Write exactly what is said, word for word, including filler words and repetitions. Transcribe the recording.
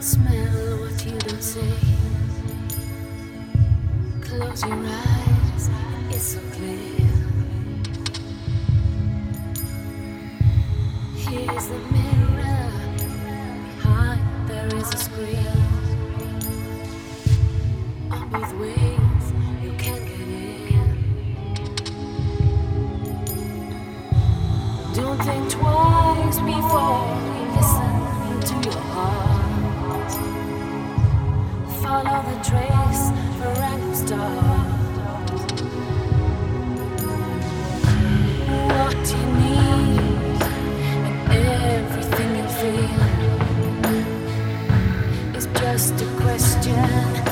Smell what you don't say. Close your eyes, it's so clear. Here's the mirror. Behind there is a screen. On both ways, you can get in. Don't think twice before you listen to your heart. Follow the trace for random stars. What you need and everything you feel is just a question.